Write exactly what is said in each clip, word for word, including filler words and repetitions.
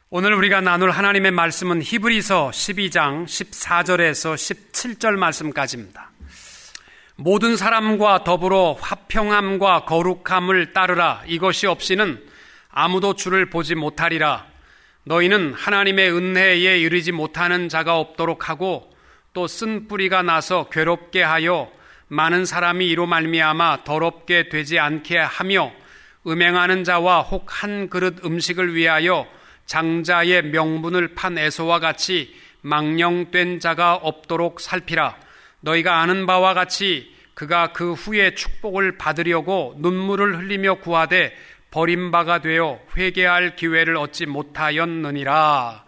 오늘 우리가 나눌 하나님의 말씀은 히브리서 십이 장 십사 절에서 십칠 절 말씀까지입니다. 모든 사람과 더불어 화평함과 거룩함을 따르라. 이것이 없이는 아무도 주를 보지 못하리라. 너희는 하나님의 은혜에 이르지 못하는 자가 없도록 하고 또 쓴 뿌리가 나서 괴롭게 하여 많은 사람이 이로 말미암아 더럽게 되지 않게 하며 음행하는 자와 혹 한 그릇 음식을 위하여 장자의 명분을 판 에서와 같이 망령된 자가 없도록 살피라. 너희가 아는 바와 같이 그가 그 후에 축복을 받으려고 눈물을 흘리며 구하되 버림바가 되어 회개할 기회를 얻지 못하였느니라.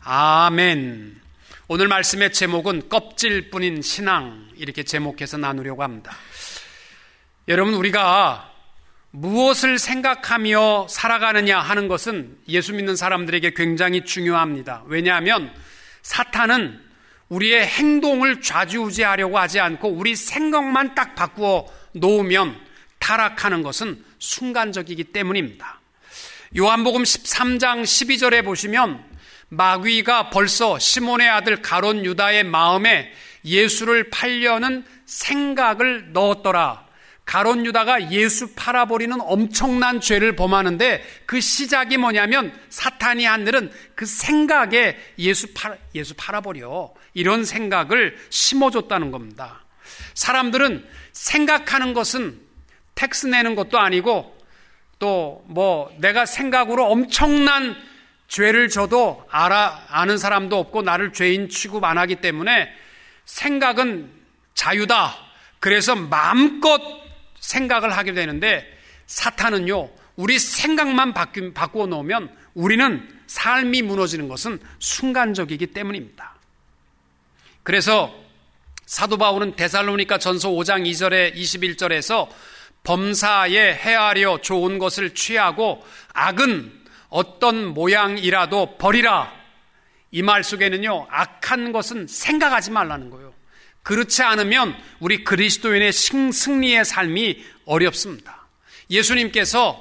아멘. 오늘 말씀의 제목은 껍질뿐인 신앙, 이렇게 제목해서 나누려고 합니다. 여러분, 우리가 무엇을 생각하며 살아가느냐 하는 것은 예수 믿는 사람들에게 굉장히 중요합니다. 왜냐하면 사탄은 우리의 행동을 좌지우지하려고 하지 않고 우리 생각만 딱 바꾸어 놓으면 타락하는 것은 순간적이기 때문입니다. 요한복음 십삼 장 십이 절에 보시면 마귀가 벌써 시몬의 아들 가롯 유다의 마음에 예수를 팔려는 생각을 넣었더라. 가롯 유다가 예수 팔아버리는 엄청난 죄를 범하는데 그 시작이 뭐냐면 사탄이 한 일은 그 생각에 예수, 팔, 예수 팔아버려, 이런 생각을 심어줬다는 겁니다. 사람들은 생각하는 것은 텍스 내는 것도 아니고 또 뭐 내가 생각으로 엄청난 죄를 져도 알아, 아는 사람도 없고 나를 죄인 취급 안 하기 때문에 생각은 자유다. 그래서 마음껏 생각을 하게 되는데 사탄은요, 우리 생각만 바꾸, 바꾸어 놓으면 우리는 삶이 무너지는 것은 순간적이기 때문입니다. 그래서 사도 바울은 데살로니가 전서 오 장 이 절에 이십일 절에서 범사에 헤아려 좋은 것을 취하고 악은 어떤 모양이라도 버리라. 이 말 속에는요, 악한 것은 생각하지 말라는 거예요. 그렇지 않으면 우리 그리스도인의 승리의 삶이 어렵습니다. 예수님께서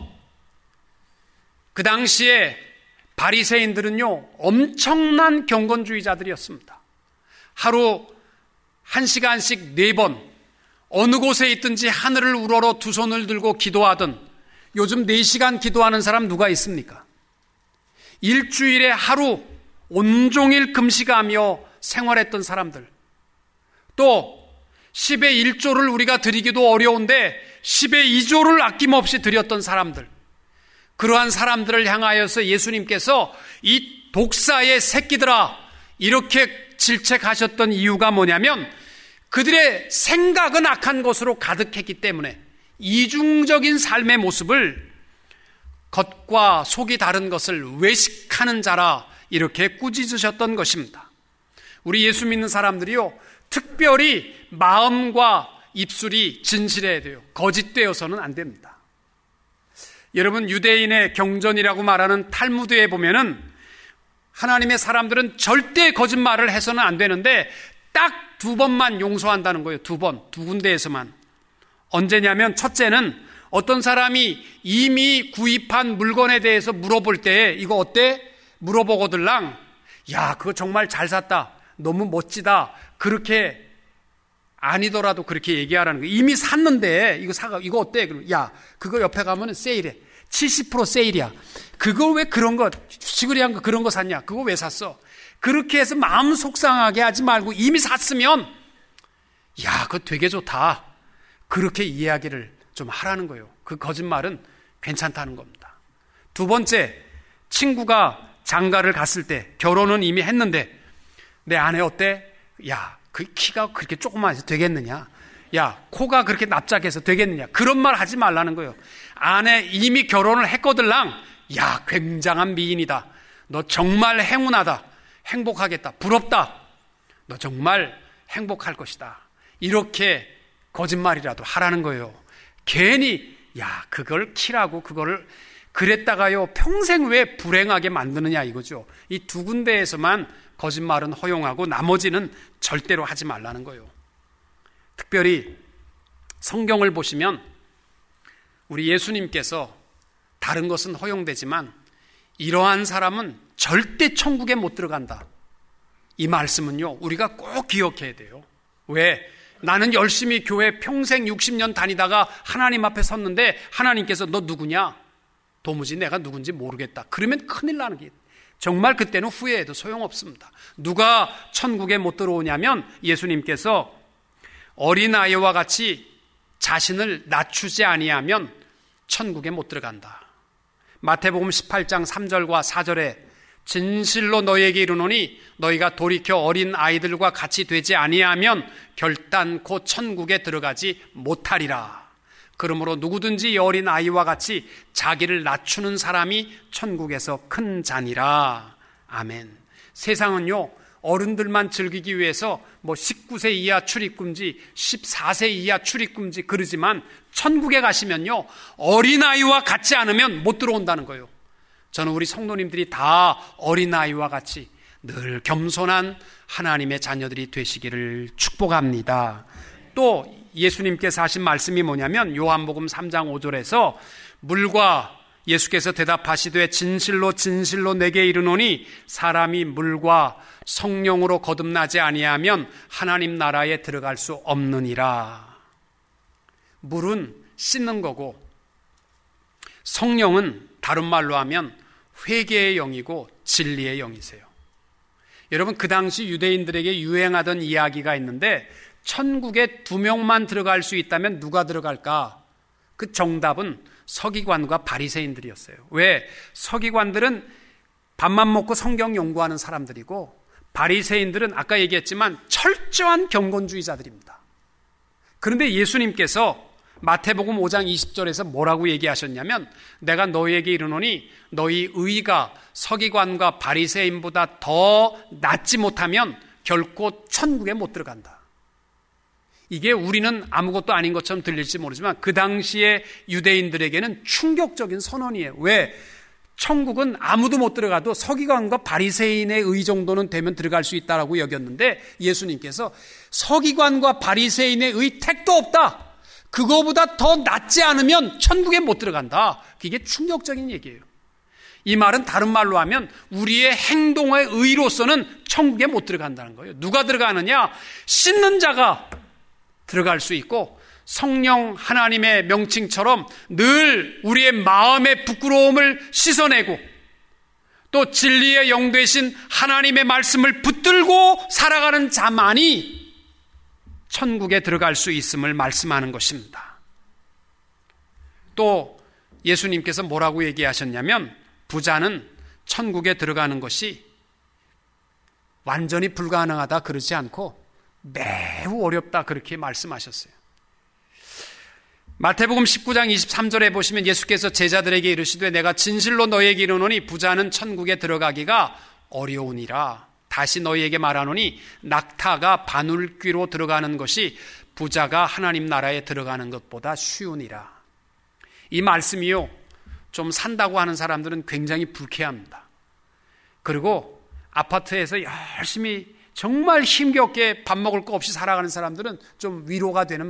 그 당시에 바리새인들은요, 엄청난 경건주의자들이었습니다. 하루 한 시간씩 네 번 어느 곳에 있든지 하늘을 우러러 두 손을 들고 기도하던, 요즘 네 시간 기도하는 사람 누가 있습니까? 일주일에 하루 온종일 금식하며 생활했던 사람들, 또 십의 일 조를 우리가 드리기도 어려운데 십의 이 조를 아낌없이 드렸던 사람들, 그러한 사람들을 향하여서 예수님께서 이 독사의 새끼들아, 이렇게 질책하셨던 이유가 뭐냐면 그들의 생각은 악한 것으로 가득했기 때문에 이중적인 삶의 모습을, 겉과 속이 다른 것을 외식하는 자라, 이렇게 꾸짖으셨던 것입니다. 우리 예수 믿는 사람들이요, 특별히 마음과 입술이 진실해야 돼요. 거짓되어서는 안 됩니다. 여러분, 유대인의 경전이라고 말하는 탈무드에 보면은 하나님의 사람들은 절대 거짓말을 해서는 안 되는데 딱 두 번만 용서한다는 거예요. 두 번, 두 군데에서만. 언제냐면 첫째는 어떤 사람이 이미 구입한 물건에 대해서 물어볼 때 이거 어때? 물어보거들랑 야, 그거 정말 잘 샀다, 너무 멋지다, 그렇게 아니더라도 그렇게 얘기하라는 거예요. 이미 샀는데 이거 사가, 이거 어때? 그럼 야, 그거 옆에 가면은 세일해, 칠십 퍼센트 세일이야. 그거 왜 그런 거, 시그리한 거 그런 거 샀냐? 그거 왜 샀어? 그렇게 해서 마음 속상하게 하지 말고 이미 샀으면 야, 그거 되게 좋다, 그렇게 이야기를 좀 하라는 거예요. 그 거짓말은 괜찮다는 겁니다. 두 번째, 친구가 장가를 갔을 때, 결혼은 이미 했는데 내 아내 어때? 야, 그 키가 그렇게 조그만해서 되겠느냐? 야, 코가 그렇게 납작해서 되겠느냐? 그런 말 하지 말라는 거예요. 아내 이미 결혼을 했거들랑 야, 굉장한 미인이다, 너 정말 행운하다, 행복하겠다, 부럽다, 너 정말 행복할 것이다, 이렇게 거짓말이라도 하라는 거예요. 괜히 야, 그걸 키라고 그거를 그랬다가요 평생 왜 불행하게 만드느냐 이거죠. 이 두 군데에서만 거짓말은 허용하고 나머지는 절대로 하지 말라는 거예요. 특별히 성경을 보시면 우리 예수님께서 다른 것은 허용되지만 이러한 사람은 절대 천국에 못 들어간다. 이 말씀은요, 우리가 꼭 기억해야 돼요. 왜? 나는 열심히 교회 평생 육십 년 다니다가 하나님 앞에 섰는데 하나님께서 너 누구냐? 도무지 내가 누군지 모르겠다. 그러면 큰일 나는 게 정말 그때는 후회해도 소용없습니다. 누가 천국에 못 들어오냐면 예수님께서 어린아이와 같이 자신을 낮추지 아니하면 천국에 못 들어간다. 마태복음 십팔 장 삼 절과 사 절에 진실로 너희에게 이르노니 너희가 돌이켜 어린 아이들과 같이 되지 아니하면 결단코 천국에 들어가지 못하리라. 그러므로 누구든지 이 어린 아이와 같이 자기를 낮추는 사람이 천국에서 큰 자니라. 아멘. 세상은요, 어른들만 즐기기 위해서 뭐 십구 세 이하 출입금지, 십사 세 이하 출입금지 그러지만 천국에 가시면요, 어린아이와 같지 않으면 못 들어온다는 거예요. 저는 우리 성도님들이 다 어린아이와 같이 늘 겸손한 하나님의 자녀들이 되시기를 축복합니다. 또 예수님께서 하신 말씀이 뭐냐면 요한복음 삼 장 오 절에서 물과 예수께서 대답하시되 진실로 진실로 내게 이르노니 사람이 물과 성령으로 거듭나지 아니하면 하나님 나라에 들어갈 수 없느니라. 물은 씻는 거고 성령은 다른 말로 하면 회개의 영이고 진리의 영이세요. 여러분, 그 당시 유대인들에게 유행하던 이야기가 있는데 천국에 두 명만 들어갈 수 있다면 누가 들어갈까? 그 정답은 서기관과 바리새인들이었어요. 왜? 서기관들은 밥만 먹고 성경 연구하는 사람들이고 바리새인들은 아까 얘기했지만 철저한 경건주의자들입니다. 그런데 예수님께서 마태복음 오 장 이십 절에서 뭐라고 얘기하셨냐면 내가 너희에게 이르노니 너희 의가 서기관과 바리새인보다 더 낫지 못하면 결코 천국에 못 들어간다. 이게 우리는 아무것도 아닌 것처럼 들릴지 모르지만 그 당시에 유대인들에게는 충격적인 선언이에요. 왜? 천국은 아무도 못 들어가도 서기관과 바리새인의 의 정도는 되면 들어갈 수 있다라고 여겼는데 예수님께서 서기관과 바리새인의 의 택도 없다. 그거보다 더 낫지 않으면 천국에 못 들어간다. 이게 충격적인 얘기예요. 이 말은 다른 말로 하면 우리의 행동의 의로서는 천국에 못 들어간다는 거예요. 누가 들어가느냐? 씻는 자가 들어갈 수 있고 성령 하나님의 명칭처럼 늘 우리의 마음의 부끄러움을 씻어내고 또 진리의 영 되신 하나님의 말씀을 붙들고 살아가는 자만이 천국에 들어갈 수 있음을 말씀하는 것입니다. 또 예수님께서 뭐라고 얘기하셨냐면 부자는 천국에 들어가는 것이 완전히 불가능하다 그러지 않고 매우 어렵다 그렇게 말씀하셨어요. 마태복음 십구 장 이십삼 절에 보시면 예수께서 제자들에게 이르시되 내가 진실로 너희에게 이르노니 부자는 천국에 들어가기가 어려우니라. 다시 너희에게 말하노니 낙타가 바늘귀로 들어가는 것이 부자가 하나님 나라에 들어가는 것보다 쉬우니라. 이 말씀이요, 좀 산다고 하는 사람들은 굉장히 불쾌합니다. 그리고 아파트에서 열심히 정말 힘겹게 밥 먹을 거 없이 살아가는 사람들은 좀 위로가 되는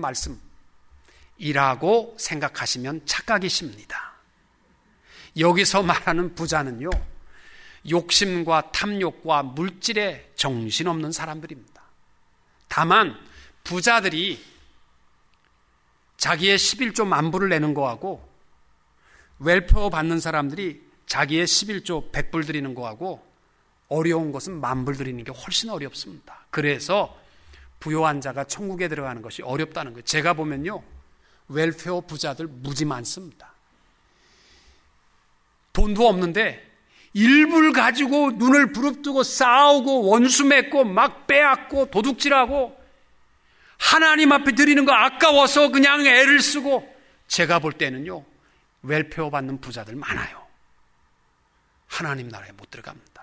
말씀이라고 생각하시면 착각이십니다. 여기서 말하는 부자는요, 욕심과 탐욕과 물질에 정신없는 사람들입니다. 다만 부자들이 자기의 십일조 만불을 내는 거하고 웰페어 받는 사람들이 자기의 십일조 백불 드리는 거하고 어려운 것은 만불 드리는 게 훨씬 어렵습니다. 그래서 부요한 자가 천국에 들어가는 것이 어렵다는 거예요. 제가 보면요, 웰페어 부자들 무지 많습니다. 돈도 없는데 일불 가지고 눈을 부릅뜨고 싸우고 원수 맺고 막 빼앗고 도둑질하고 하나님 앞에 드리는 거 아까워서 그냥 애를 쓰고, 제가 볼 때는요 웰페어 받는 부자들 많아요. 하나님 나라에 못 들어갑니다.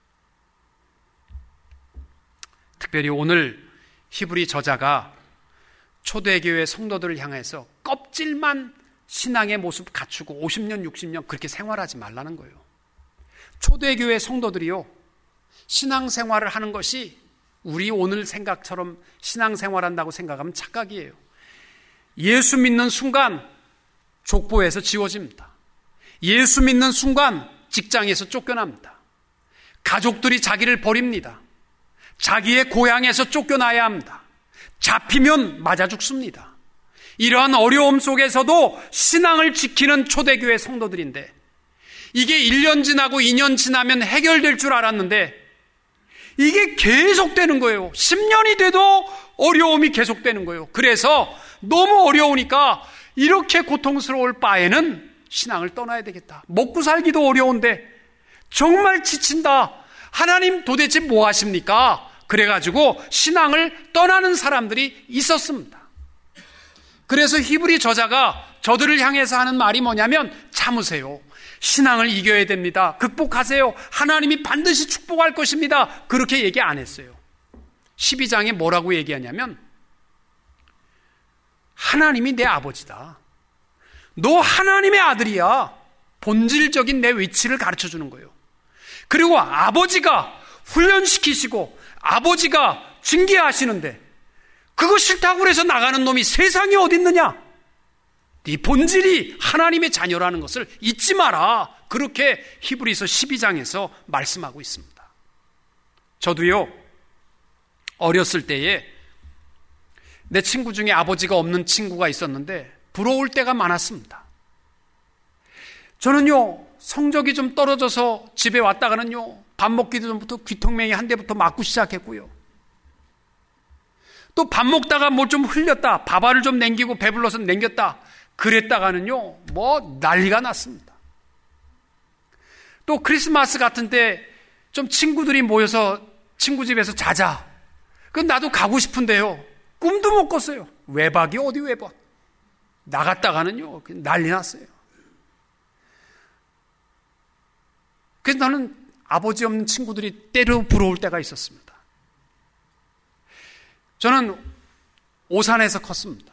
특별히 오늘 히브리 저자가 초대교회 성도들을 향해서 껍질만 신앙의 모습 갖추고 오십 년 육십 년 그렇게 생활하지 말라는 거예요. 초대교회 성도들이요, 신앙생활을 하는 것이 우리 오늘 생각처럼 신앙생활한다고 생각하면 착각이에요. 예수 믿는 순간 족보에서 지워집니다. 예수 믿는 순간 직장에서 쫓겨납니다. 가족들이 자기를 버립니다. 자기의 고향에서 쫓겨나야 합니다. 잡히면 맞아 죽습니다. 이러한 어려움 속에서도 신앙을 지키는 초대교회 성도들인데, 이게 일 년 지나고 이 년 지나면 해결될 줄 알았는데 이게 계속되는 거예요. 십 년이 돼도 어려움이 계속되는 거예요. 그래서 너무 어려우니까 이렇게 고통스러울 바에는 신앙을 떠나야 되겠다. 먹고 살기도 어려운데 정말 지친다. 하나님 도대체 뭐 하십니까? 그래가지고 신앙을 떠나는 사람들이 있었습니다. 그래서 히브리 저자가 저들을 향해서 하는 말이 뭐냐면, 참으세요. 신앙을 이겨야 됩니다. 극복하세요. 하나님이 반드시 축복할 것입니다. 그렇게 얘기 안 했어요. 십이 장에 뭐라고 얘기하냐면, 하나님이 내 아버지다. 너 하나님의 아들이야. 본질적인 내 위치를 가르쳐 주는 거예요. 그리고 아버지가 훈련시키시고 아버지가 징계하시는데 그거 싫다고 해서 나가는 놈이 세상에 어디 있느냐? 네 본질이 하나님의 자녀라는 것을 잊지 마라. 그렇게 히브리서 십이 장에서 말씀하고 있습니다. 저도요, 어렸을 때에 내 친구 중에 아버지가 없는 친구가 있었는데 부러울 때가 많았습니다. 저는요, 성적이 좀 떨어져서 집에 왔다가는요, 밥 먹기도 전부터 귀통맹이 한 대부터 맞고 시작했고요. 또 밥 먹다가 뭐 좀 흘렸다, 밥알을 좀 남기고 배불러서 남겼다, 그랬다가는요, 뭐 난리가 났습니다. 또 크리스마스 같은 때 좀 친구들이 모여서 친구 집에서 자자. 그럼 나도 가고 싶은데요, 꿈도 못 꿨어요. 외박이 어디 외박. 나갔다가는요, 난리 났어요. 그래서 나는 아버지 없는 친구들이 때로 부러울 때가 있었습니다. 저는 오산에서 컸습니다.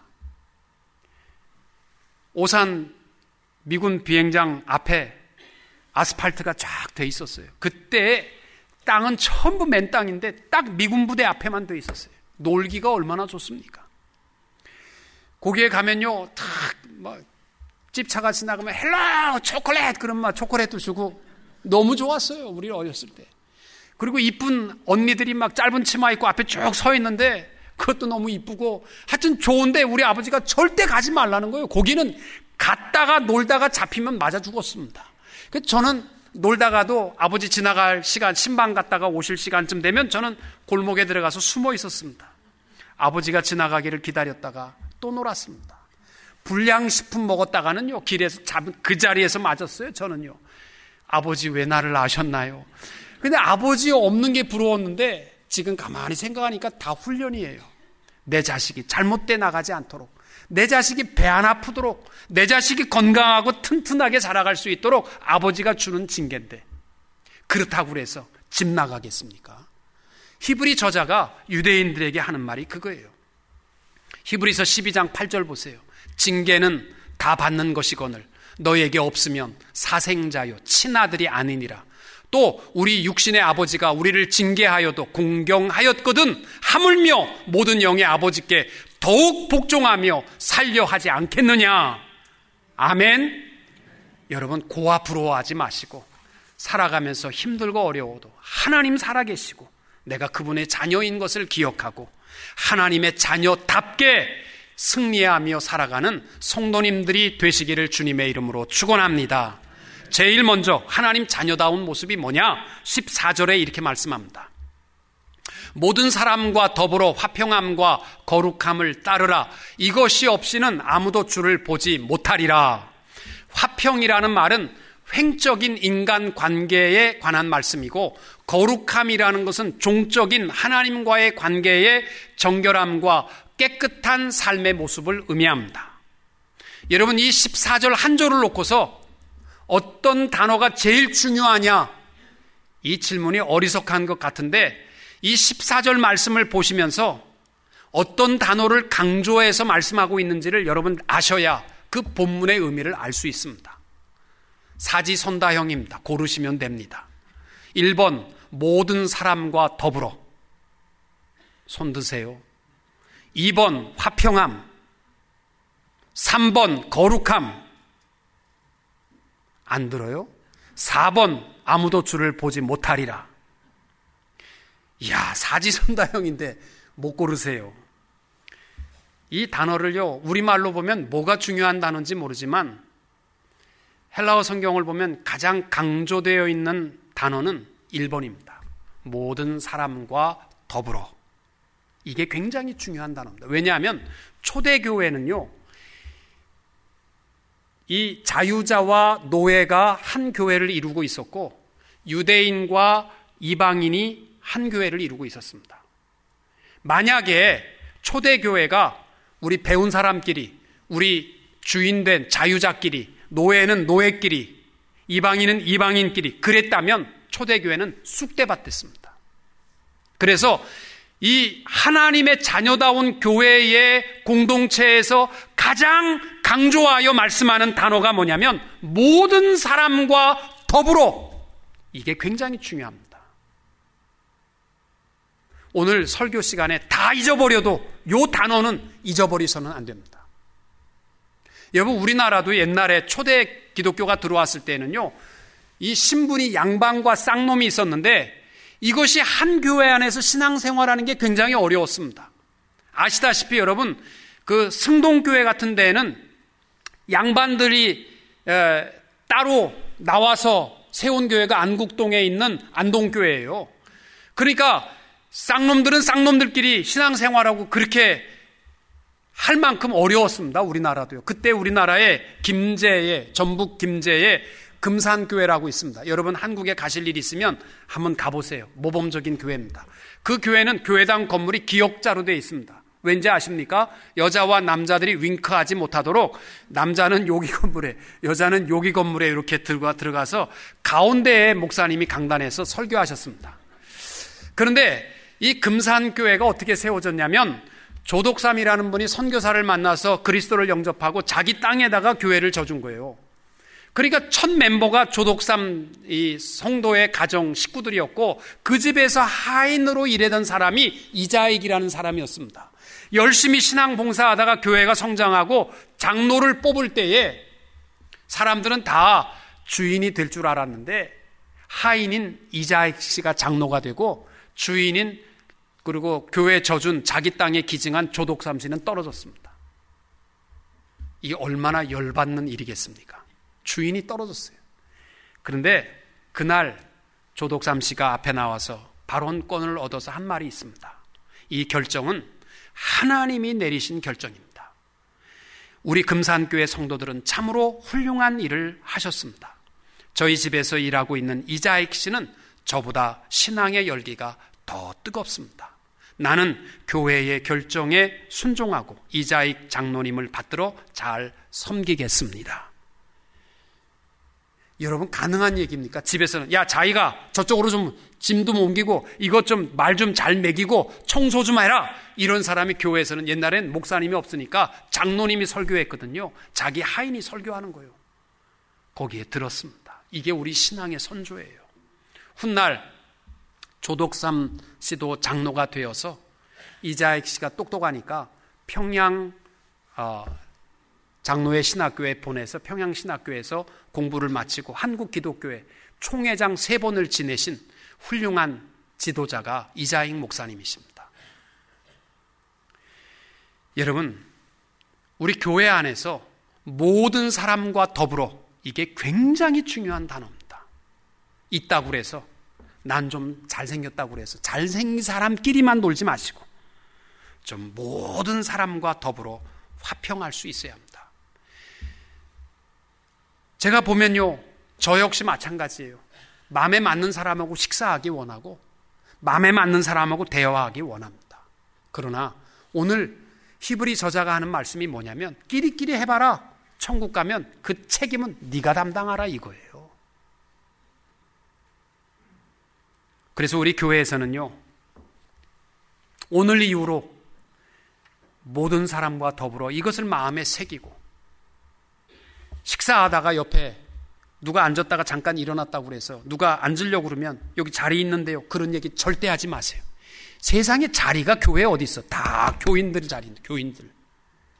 오산 미군 비행장 앞에 아스팔트가 쫙 돼 있었어요. 그때 땅은 전부 맨 땅인데 딱 미군 부대 앞에만 돼 있었어요. 놀기가 얼마나 좋습니까? 거기에 가면요, 탁 막 집차가 지나가면 헬로 초콜릿, 그럼 막 초콜릿도 주고 너무 좋았어요. 우리 어렸을 때. 그리고 이쁜 언니들이 막 짧은 치마 입고 앞에 쭉 서 있는데 그것도 너무 이쁘고, 하여튼 좋은데 우리 아버지가 절대 가지 말라는 거예요. 거기는 갔다가 놀다가 잡히면 맞아 죽었습니다. 그래서 저는 놀다가도 아버지 지나갈 시간, 신방 갔다가 오실 시간쯤 되면 저는 골목에 들어가서 숨어 있었습니다. 아버지가 지나가기를 기다렸다가 또 놀았습니다. 불량식품 먹었다가는요, 길에서 잡은 그 자리에서 맞았어요. 저는요, 아버지 왜 나를 낳으셨나요? 근데 아버지 없는 게 부러웠는데 지금 가만히 생각하니까 다 훈련이에요. 내 자식이 잘못돼 나가지 않도록, 내 자식이 배 안 아프도록, 내 자식이 건강하고 튼튼하게 자라갈 수 있도록 아버지가 주는 징계인데, 그렇다고 그래서 집 나가겠습니까? 히브리 저자가 유대인들에게 하는 말이 그거예요. 히브리서 십이 장 팔 절 보세요. 징계는 다 받는 것이거늘 너에게 없으면 사생자요 친아들이 아니니라. 또 우리 육신의 아버지가 우리를 징계하여도 공경하였거든 하물며 모든 영의 아버지께 더욱 복종하며 살려 하지 않겠느냐. 아멘. 여러분, 고와 부러워하지 마시고 살아가면서 힘들고 어려워도 하나님 살아계시고 내가 그분의 자녀인 것을 기억하고 하나님의 자녀답게 승리하며 살아가는 성도님들이 되시기를 주님의 이름으로 축원합니다. 제일 먼저 하나님 자녀다운 모습이 뭐냐? 십사 절에 이렇게 말씀합니다. 모든 사람과 더불어 화평함과 거룩함을 따르라. 이것이 없이는 아무도 주를 보지 못하리라. 화평이라는 말은 횡적인 인간 관계에 관한 말씀이고, 거룩함이라는 것은 종적인 하나님과의 관계의 정결함과 깨끗한 삶의 모습을 의미합니다. 여러분, 이 십사 절 한 절을 놓고서 어떤 단어가 제일 중요하냐? 이 질문이 어리석한 것 같은데, 이 십사 절 말씀을 보시면서 어떤 단어를 강조해서 말씀하고 있는지를 여러분 아셔야 그 본문의 의미를 알 수 있습니다. 사지선다형입니다. 고르시면 됩니다. 일 번 모든 사람과 더불어, 손 드세요. 이 번 화평함, 삼 번 거룩함, 안 들어요? 사 번 아무도 주를 보지 못하리라. 이야, 사지선다형인데 못 고르세요. 이 단어를요, 우리말로 보면 뭐가 중요한 단어인지 모르지만 헬라어 성경을 보면 가장 강조되어 있는 단어는 일 번입니다. 모든 사람과 더불어. 이게 굉장히 중요한 단어입니다. 왜냐하면 초대교회는요, 이 자유자와 노예가 한 교회를 이루고 있었고 유대인과 이방인이 한 교회를 이루고 있었습니다. 만약에 초대교회가 우리 배운 사람끼리, 우리 주인된 자유자끼리, 노예는 노예끼리, 이방인은 이방인끼리 그랬다면 초대교회는 쑥대밭 됐습니다. 그래서 이 하나님의 자녀다운 교회의 공동체에서 가장 강조하여 말씀하는 단어가 뭐냐면 모든 사람과 더불어. 이게 굉장히 중요합니다. 오늘 설교 시간에 다 잊어버려도 이 단어는 잊어버리서는 안 됩니다. 여러분, 우리나라도 옛날에 초대 기독교가 들어왔을 때는요, 이 신분이 양반과 쌍놈이 있었는데 이것이 한 교회 안에서 신앙생활하는 게 굉장히 어려웠습니다. 아시다시피 여러분, 그 승동교회 같은 데에는 양반들이 에, 따로 나와서 세운 교회가 안국동에 있는 안동교회예요. 그러니까 쌍놈들은 쌍놈들끼리 신앙생활하고 그렇게 할 만큼 어려웠습니다. 우리나라도요. 그때 우리나라에 김제에, 전북 김제에 금산교회라고 있습니다. 여러분 한국에 가실 일 있으면 한번 가보세요. 모범적인 교회입니다. 그 교회는 교회당 건물이 기역자로 되어 있습니다. 왠지 아십니까? 여자와 남자들이 윙크하지 못하도록 남자는 여기 건물에, 여자는 여기 건물에 이렇게 들어가, 들어가서 가운데에 목사님이 강단에서 설교하셨습니다. 그런데 이 금산교회가 어떻게 세워졌냐면 조독삼이라는 분이 선교사를 만나서 그리스도를 영접하고 자기 땅에다가 교회를 져준 거예요. 그러니까 첫 멤버가 조독삼 이 성도의 가정 식구들이었고 그 집에서 하인으로 일하던 사람이 이자익이라는 사람이었습니다. 열심히 신앙 봉사하다가 교회가 성장하고 장로를 뽑을 때에 사람들은 다 주인이 될 줄 알았는데 하인인 이자익 씨가 장로가 되고 주인인 그리고 교회 져준 자기 땅에 기증한 조독삼 씨는 떨어졌습니다. 이게 얼마나 열받는 일이겠습니까? 주인이 떨어졌어요. 그런데 그날 조독삼 씨가 앞에 나와서 발언권을 얻어서 한 말이 있습니다. 이 결정은 하나님이 내리신 결정입니다. 우리 금산교회 성도들은 참으로 훌륭한 일을 하셨습니다. 저희 집에서 일하고 있는 이자익 씨는 저보다 신앙의 열기가 더 뜨겁습니다. 나는 교회의 결정에 순종하고 이자익 장로님을 받들어 잘 섬기겠습니다. 여러분 가능한 얘기입니까? 집에서는 야 자기가 저쪽으로 좀 짐 좀 옮기고 이것 좀 말 좀 잘 먹이고 청소 좀 해라. 이런 사람이 교회에서는 옛날엔 목사님이 없으니까 장로님이 설교했거든요. 자기 하인이 설교하는 거예요. 거기에 들었습니다. 이게 우리 신앙의 선조예요. 훗날 조독삼 씨도 장로가 되어서 이자익 씨가 똑똑하니까 평양 어, 장로회 신학교에 보내서 평양 신학교에서 공부를 마치고 한국 기독교회 총회장 세 번을 지내신 훌륭한 지도자가 이자익 목사님이십니다. 여러분, 우리 교회 안에서 모든 사람과 더불어 이게 굉장히 중요한 단어입니다. 있다고 그래서 난 좀 잘생겼다고 그래서 잘생긴 사람끼리만 놀지 마시고 좀 모든 사람과 더불어 화평할 수 있어야 합니다. 제가 보면요, 저 역시 마찬가지예요. 마음에 맞는 사람하고 식사하기 원하고 마음에 맞는 사람하고 대화하기 원합니다. 그러나 오늘 히브리 저자가 하는 말씀이 뭐냐면 끼리끼리 해봐라. 천국 가면 그 책임은 네가 담당하라 이거예요. 그래서 우리 교회에서는요, 오늘 이후로 모든 사람과 더불어 이것을 마음에 새기고 식사하다가 옆에 누가 앉았다가 잠깐 일어났다고 그래서 누가 앉으려고 그러면 여기 자리 있는데요, 그런 얘기 절대 하지 마세요. 세상에 자리가 교회에 어디 있어? 다 교인들 자리인데, 교인들.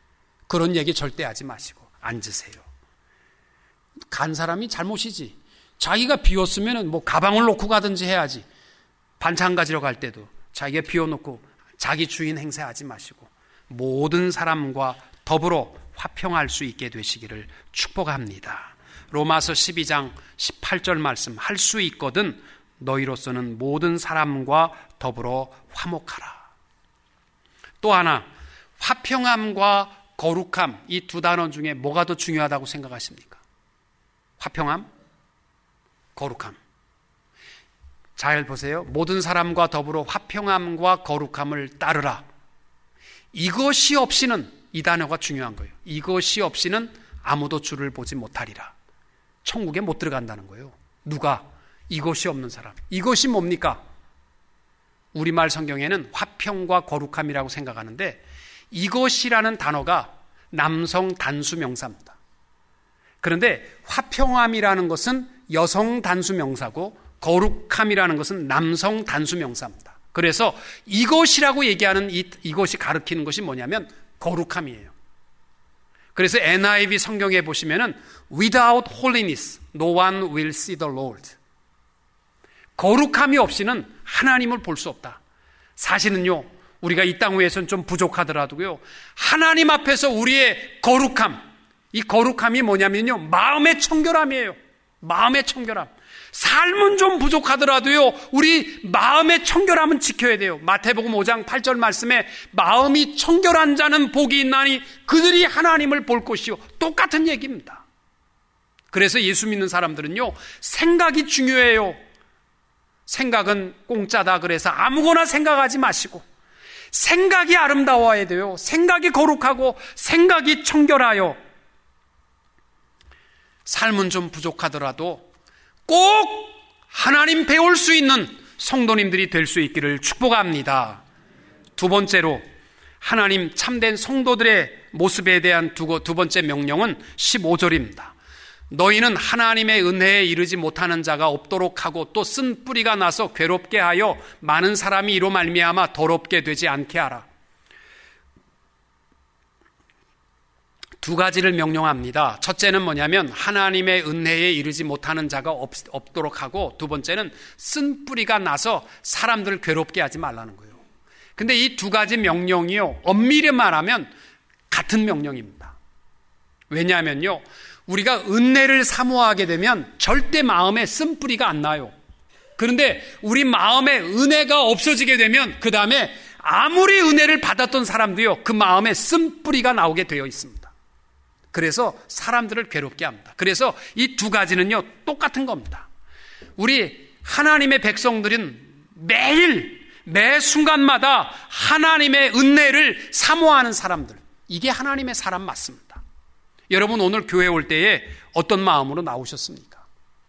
그런 얘기 절대 하지 마시고 앉으세요. 간 사람이 잘못이지 자기가 비웠으면 뭐 가방을 놓고 가든지 해야지. 반찬 가지러 갈 때도 자기가 비워놓고 자기 주인 행세하지 마시고 모든 사람과 더불어 화평할 수 있게 되시기를 축복합니다. 로마서 십이 장 십팔 절 말씀, 할 수 있거든 너희로서는 모든 사람과 더불어 화목하라. 또 하나, 화평함과 거룩함, 이 두 단어 중에 뭐가 더 중요하다고 생각하십니까? 화평함, 거룩함. 잘 보세요. 모든 사람과 더불어 화평함과 거룩함을 따르라. 이것이 없이는, 이 단어가 중요한 거예요. 이것이 없이는 아무도 주를 보지 못하리라. 천국에 못 들어간다는 거예요. 누가? 이것이 없는 사람. 이것이 뭡니까? 우리말 성경에는 화평과 거룩함이라고 생각하는데 이것이라는 단어가 남성 단수 명사입니다. 그런데 화평함이라는 것은 여성 단수 명사고 거룩함이라는 것은 남성 단수 명사입니다. 그래서 이것이라고 얘기하는 이, 이것이 가리키는 것이 뭐냐면 거룩함이에요. 그래서 엔 아이 브이 성경에 보시면은 without holiness no one will see the Lord. 거룩함이 없이는 하나님을 볼 수 없다. 사실은요, 우리가 이 땅 위에서는 좀 부족하더라도요, 하나님 앞에서 우리의 거룩함, 이 거룩함이 뭐냐면요, 마음의 청결함이에요. 마음의 청결함. 삶은 좀 부족하더라도요, 우리 마음의 청결함은 지켜야 돼요. 마태복음 오 장 팔 절 말씀에 마음이 청결한 자는 복이 있나니 그들이 하나님을 볼 것이요. 똑같은 얘기입니다. 그래서 예수 믿는 사람들은요, 생각이 중요해요. 생각은 공짜다 그래서 아무거나 생각하지 마시고 생각이 아름다워야 돼요. 생각이 거룩하고 생각이 청결하여 삶은 좀 부족하더라도 꼭 하나님 배울 수 있는 성도님들이 될 수 있기를 축복합니다. 두 번째로 하나님 참된 성도들의 모습에 대한 두, 두 번째 명령은 십오 절입니다. 너희는 하나님의 은혜에 이르지 못하는 자가 없도록 하고 또 쓴 뿌리가 나서 괴롭게 하여 많은 사람이 이로 말미암아 더럽게 되지 않게 하라. 두 가지를 명령합니다. 첫째는 뭐냐면 하나님의 은혜에 이르지 못하는 자가 없, 없도록 하고, 두 번째는 쓴 뿌리가 나서 사람들을 괴롭게 하지 말라는 거예요. 근데 이 두 가지 명령이요, 엄밀히 말하면 같은 명령입니다. 왜냐하면요, 우리가 은혜를 사모하게 되면 절대 마음에 쓴뿌리가 안 나요. 그런데 우리 마음에 은혜가 없어지게 되면 그 다음에 아무리 은혜를 받았던 사람도요, 그 마음에 쓴뿌리가 나오게 되어 있습니다. 그래서 사람들을 괴롭게 합니다. 그래서 이 두 가지는요, 똑같은 겁니다. 우리 하나님의 백성들은 매일 매 순간마다 하나님의 은혜를 사모하는 사람들, 이게 하나님의 사람 맞습니다. 여러분, 오늘 교회 올 때에 어떤 마음으로 나오셨습니까?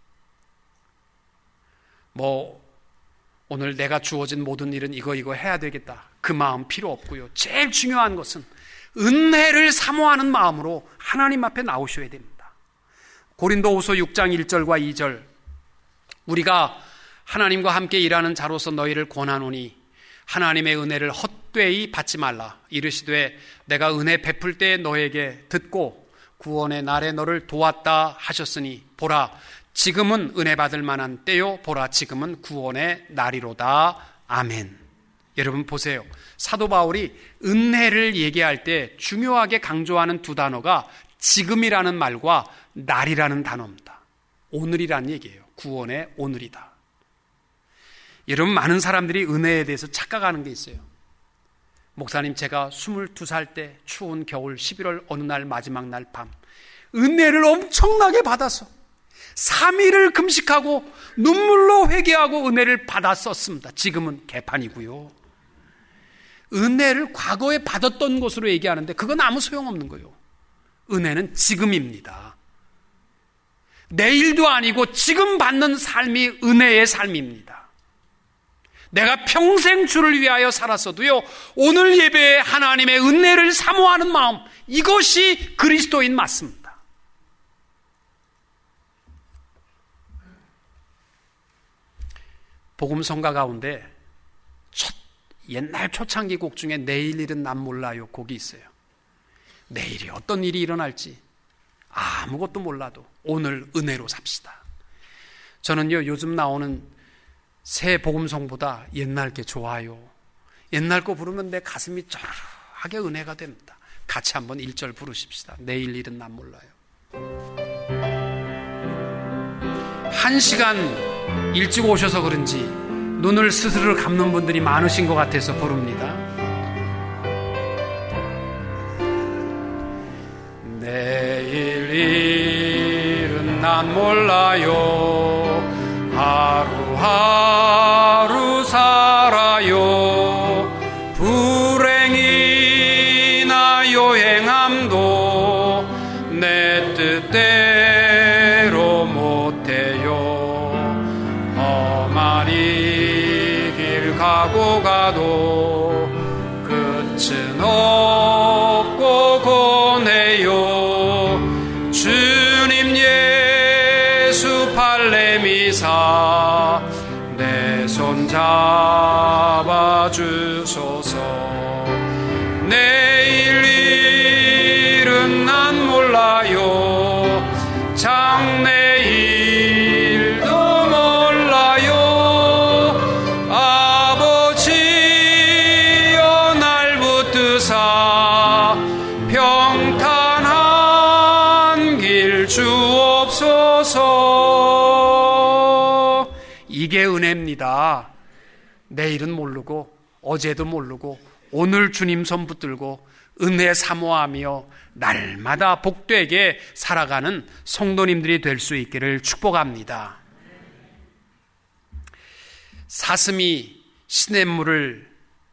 뭐 오늘 내가 주어진 모든 일은 이거 이거 해야 되겠다, 그 마음 필요 없고요. 제일 중요한 것은 은혜를 사모하는 마음으로 하나님 앞에 나오셔야 됩니다. 고린도후서 육 장 일 절과 이 절, 우리가 하나님과 함께 일하는 자로서 너희를 권하노니 하나님의 은혜를 헛되이 받지 말라. 이르시되 내가 은혜 베풀 때 너에게 듣고 구원의 날에 너를 도왔다 하셨으니 보라, 지금은 은혜 받을 만한 때요, 보라, 지금은 구원의 날이로다. 아멘. 여러분 보세요. 사도 바울이 은혜를 얘기할 때 중요하게 강조하는 두 단어가 지금이라는 말과 날이라는 단어입니다. 오늘이란 얘기예요. 구원의 오늘이다. 여러분, 많은 사람들이 은혜에 대해서 착각하는 게 있어요. 목사님, 제가 스물두 살 때 추운 겨울 십일월 어느 날 마지막 날 밤 은혜를 엄청나게 받아서 삼 일을 금식하고 눈물로 회개하고 은혜를 받았었습니다. 지금은 개판이고요. 은혜를 과거에 받았던 것으로 얘기하는데 그건 아무 소용없는 거예요. 은혜는 지금입니다. 내일도 아니고 지금 받는 삶이 은혜의 삶입니다. 내가 평생 주를 위하여 살았어도요, 오늘 예배에 하나님의 은혜를 사모하는 마음, 이것이 그리스도인 맞습니다. 복음성가 가운데 첫, 옛날 초창기 곡 중에 내일 일은 난 몰라요 곡이 있어요. 내일이 어떤 일이 일어날지 아무것도 몰라도 오늘 은혜로 삽시다. 저는요, 요즘 나오는 새 복음송보다 옛날 게 좋아요. 옛날 거 부르면 내 가슴이 쩌르르하게 은혜가 됩니다. 같이 한번 일 절 부르십시다. 내일 일은 난 몰라요. 한 시간 일찍 오셔서 그런지 눈을 스스로 감는 분들이 많으신 것 같아서 부릅니다. 내일 일은 난 몰라요. 하루하루 살아요. 불행이나 요행함도 내 뜻대로 못해요. 험한 이 길 가고 가도 끝은 없고 고뇌요. 주님 예수 팔레미사 내 손 잡아주소서. 내일 일은 난 몰라요. 장래일도 몰라요. 아버지여 날 붙드사 평탄한 길 주옵소서. 이게 은혜입니다. 내일은 모르고 어제도 모르고 오늘 주님 손 붙들고 은혜 사모하며 날마다 복되게 살아가는 성도님들이 될 수 있기를 축복합니다. 사슴이 시냇물을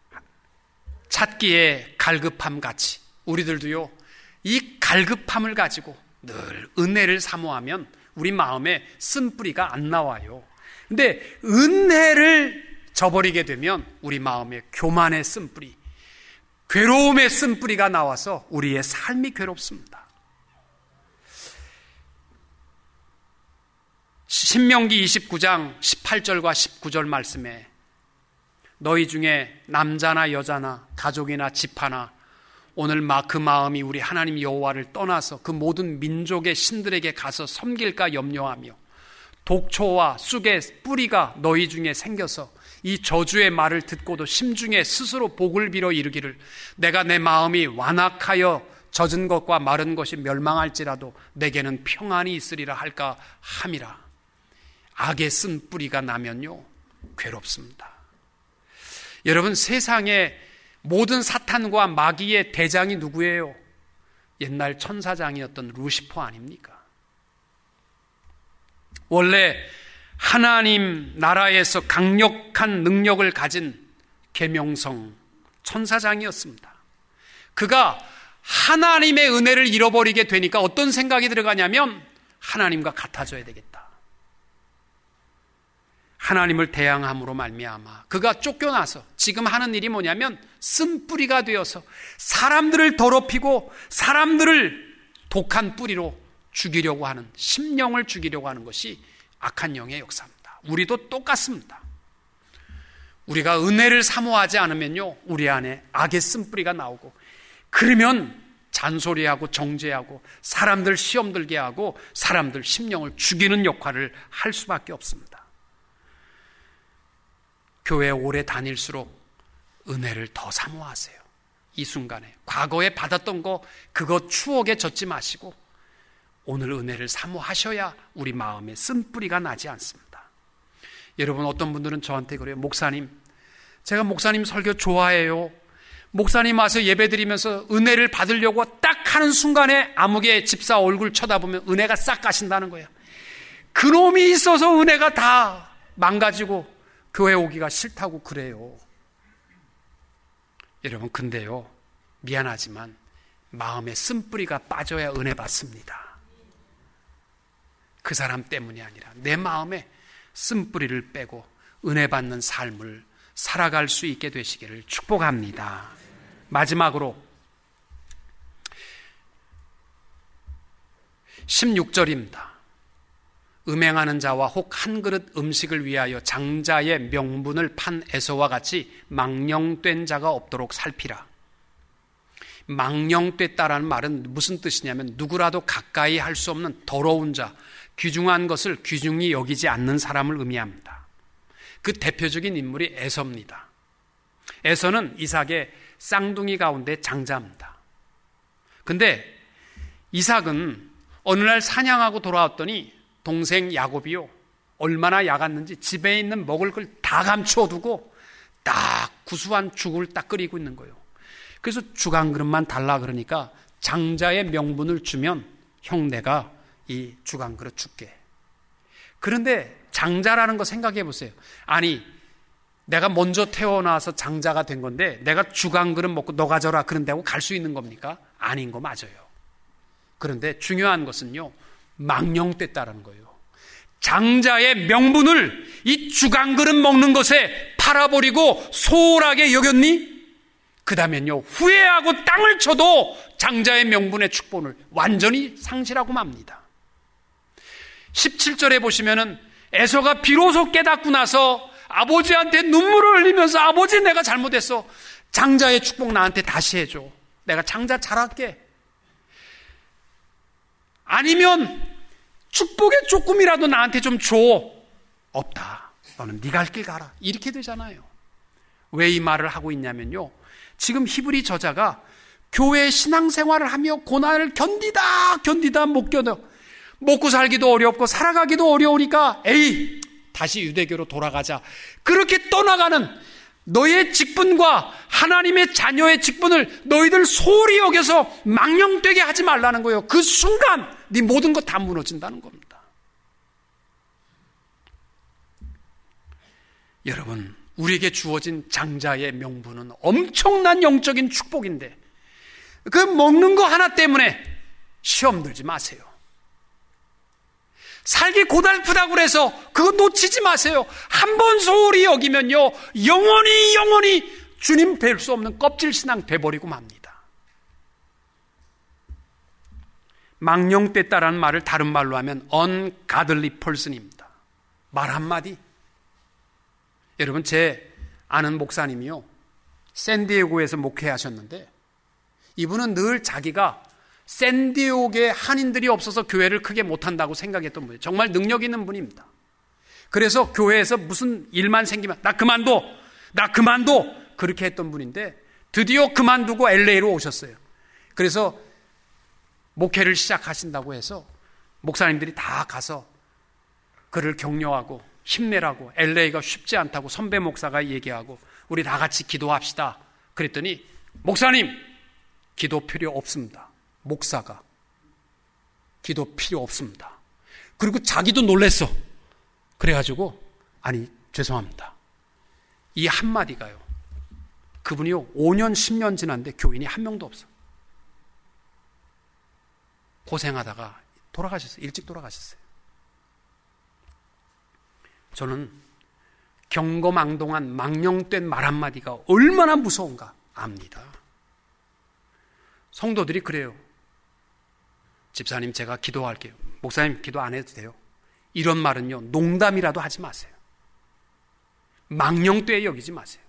찾기에 갈급함 같이 우리들도요, 이 갈급함을 가지고 늘 은혜를 사모하면 우리 마음에 쓴뿌리가 안 나와요. 근데 은혜를 저버리게 되면 우리 마음에 교만의 쓴뿌리, 괴로움의 쓴뿌리가 나와서 우리의 삶이 괴롭습니다. 신명기 이십구 장 십팔 절과 십구 절 말씀에 너희 중에 남자나 여자나 가족이나 집하나 오늘 그 마음이 우리 하나님 여호와를 떠나서 그 모든 민족의 신들에게 가서 섬길까 염려하며 독초와 쑥의 뿌리가 너희 중에 생겨서 이 저주의 말을 듣고도 심중에 스스로 복을 빌어 이르기를 내가 내 마음이 완악하여 젖은 것과 마른 것이 멸망할지라도 내게는 평안이 있으리라 할까 함이라. 악의 쓴 뿌리가 나면요, 괴롭습니다. 여러분, 세상에 모든 사탄과 마귀의 대장이 누구예요? 옛날 천사장이었던 루시퍼 아닙니까? 원래 하나님 나라에서 강력한 능력을 가진 계명성 천사장이었습니다. 그가 하나님의 은혜를 잃어버리게 되니까 어떤 생각이 들어가냐면 하나님과 같아져야 되겠다. 하나님을 대항함으로 말미암아 그가 쫓겨나서 지금 하는 일이 뭐냐면 쓴뿌리가 되어서 사람들을 더럽히고 사람들을 독한 뿌리로 죽이려고 하는, 심령을 죽이려고 하는 것이 악한 영의 역사입니다. 우리도 똑같습니다. 우리가 은혜를 사모하지 않으면요, 우리 안에 악의 쓴뿌리가 나오고, 그러면 잔소리하고 정죄하고 사람들 시험 들게 하고 사람들 심령을 죽이는 역할을 할 수밖에 없습니다. 교회 오래 다닐수록 은혜를 더 사모하세요. 이 순간에 과거에 받았던 거 그거 추억에 젖지 마시고 오늘 은혜를 사모하셔야 우리 마음에 쓴뿌리가 나지 않습니다. 여러분, 어떤 분들은 저한테 그래요. 목사님, 제가 목사님 설교 좋아해요. 목사님 와서 예배드리면서 은혜를 받으려고 딱 하는 순간에 아무개 집사 얼굴 쳐다보면 은혜가 싹 가신다는 거예요. 그놈이 있어서 은혜가 다 망가지고 교회 오기가 싫다고 그래요. 여러분, 근데요, 미안하지만 마음에 쓴뿌리가 빠져야 은혜 받습니다. 그 사람 때문이 아니라 내 마음에 쓴뿌리를 빼고 은혜 받는 삶을 살아갈 수 있게 되시기를 축복합니다. 마지막으로 십육 절입니다. 음행하는 자와 혹 한 그릇 음식을 위하여 장자의 명분을 판 에서와 같이 망령된 자가 없도록 살피라. 망령됐다라는 말은 무슨 뜻이냐면 누구라도 가까이 할 수 없는 더러운 자, 귀중한 것을 귀중히 여기지 않는 사람을 의미합니다. 그 대표적인 인물이 에서입니다. 에서는 이삭의 쌍둥이 가운데 장자입니다. 근데 이삭은 어느 날 사냥하고 돌아왔더니 동생 야곱이요, 얼마나 야갔는지 집에 있는 먹을 걸 다 감춰두고 딱 구수한 죽을 딱 끓이고 있는 거예요. 그래서 죽 한 그릇만 달라 그러니까 장자의 명분을 주면 형 내가 이 죽 한 그릇 줄게. 그런데 장자라는 거 생각해 보세요. 아니 내가 먼저 태어나서 장자가 된 건데 내가 죽 한 그릇 먹고 너 가져라 그런다고 갈 수 있는 겁니까? 아닌 거 맞아요. 그런데 중요한 것은요, 망령됐다라는 거예요. 장자의 명분을 이 죽 한 그릇 먹는 것에 팔아버리고 소홀하게 여겼니? 그 다음엔요, 후회하고 땅을 쳐도 장자의 명분의 축복을 완전히 상실하고 맙니다. 십칠 절에 보시면은 에서가 비로소 깨닫고 나서 아버지한테 눈물을 흘리면서 아버지 내가 잘못했어. 장자의 축복 나한테 다시 해줘. 내가 장자 잘할게. 아니면 축복의 조금이라도 나한테 좀 줘. 없다. 너는 네 갈 길 가라. 이렇게 되잖아요. 왜 이 말을 하고 있냐면요, 지금 히브리 저자가 교회 신앙생활을 하며 고난을 견디다 견디다 못 견뎌. 먹고 살기도 어렵고 살아가기도 어려우니까 에이 다시 유대교로 돌아가자. 그렇게 떠나가는 너의 직분과 하나님의 자녀의 직분을 너희들 소홀히 여겨서 망령되게 하지 말라는 거예요. 그 순간 네 모든 것 다 무너진다는 겁니다. 여러분, 우리에게 주어진 장자의 명분은 엄청난 영적인 축복인데 그 먹는 거 하나 때문에 시험 들지 마세요. 살기 고달프다고 그래서 그거 놓치지 마세요. 한 번 소홀히 여기면요, 영원히 영원히 주님 뵐 수 없는 껍질신앙 돼버리고 맙니다. 망령됐다라는 말을 다른 말로 하면 ungodly person입니다. 말 한마디. 여러분, 제 아는 목사님이요, 샌디에고에서 목회하셨는데 이분은 늘 자기가 샌디에고에 한인들이 없어서 교회를 크게 못한다고 생각했던 분이에요. 정말 능력 있는 분입니다. 그래서 교회에서 무슨 일만 생기면 나 그만둬, 나 그만둬 그렇게 했던 분인데 드디어 그만두고 엘에이로 오셨어요. 그래서 목회를 시작하신다고 해서 목사님들이 다 가서 그를 격려하고 힘내라고, 엘에이가 쉽지 않다고 선배 목사가 얘기하고 우리 다 같이 기도합시다 그랬더니 목사님 기도 필요 없습니다. 목사가 기도 필요 없습니다. 그리고 자기도 놀랬어. 그래가지고 아니 죄송합니다. 이 한마디가요, 그분이요 오 년 십 년 지났는데 교인이 한 명도 없어. 고생하다가 돌아가셨어요. 일찍 돌아가셨어요. 저는 경거망동한 망령된 말 한마디가 얼마나 무서운가 압니다. 성도들이 그래요. 집사님 제가 기도할게요. 목사님 기도 안 해도 돼요. 이런 말은요, 농담이라도 하지 마세요. 망령되게 여기지 마세요.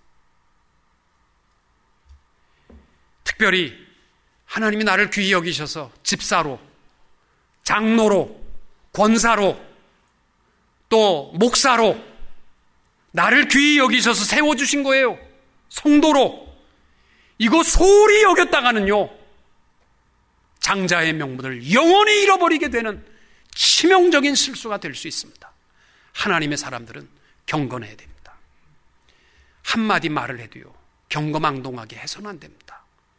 특별히 하나님이 나를 귀히 여기셔서 집사로, 장로로, 권사로, 또 목사로 나를 귀히 여기셔서 세워주신 거예요. 성도로. 이거 소홀히 여겼다가는요, 장자의 명분을 영원히 잃어버리게 되는 치명적인 실수가 될 수 있습니다. 하나님의 사람들은 경건해야 됩니다. 한마디 말을 해도요, 경거망동하게 해서는 안 됩니다.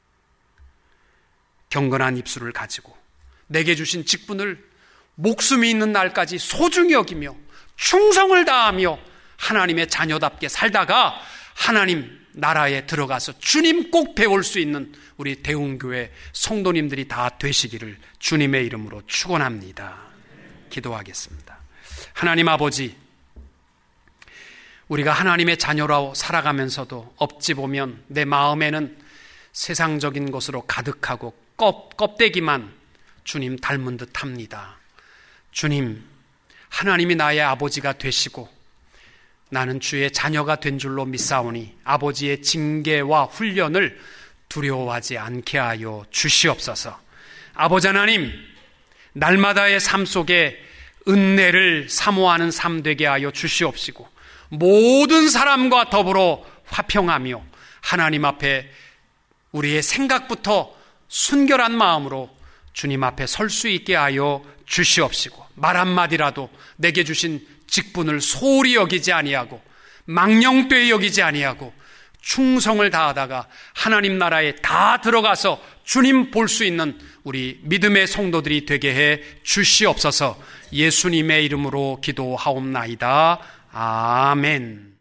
경건한 입술을 가지고 내게 주신 직분을 목숨이 있는 날까지 소중히 여기며 충성을 다하며 하나님의 자녀답게 살다가 하나님 나라에 들어가서 주님 꼭 배울 수 있는 우리 대웅교회 성도님들이 다 되시기를 주님의 이름으로 축원합니다. 기도하겠습니다. 하나님 아버지, 우리가 하나님의 자녀로 살아가면서도 어찌 보면 내 마음에는 세상적인 것으로 가득하고 껍, 껍데기만 주님 닮은 듯 합니다. 주님, 하나님이 나의 아버지가 되시고 나는 주의 자녀가 된 줄로 믿사오니 아버지의 징계와 훈련을 두려워하지 않게 하여 주시옵소서. 아버지 하나님, 날마다의 삶 속에 은혜를 사모하는 삶 되게 하여 주시옵시고 모든 사람과 더불어 화평하며 하나님 앞에 우리의 생각부터 순결한 마음으로 주님 앞에 설 수 있게 하여 주시옵시고 말 한마디라도 내게 주신 직분을 소홀히 여기지 아니하고 망령되이 여기지 아니하고 충성을 다하다가 하나님 나라에 다 들어가서 주님 볼 수 있는 우리 믿음의 성도들이 되게 해 주시옵소서. 예수님의 이름으로 기도하옵나이다. 아멘.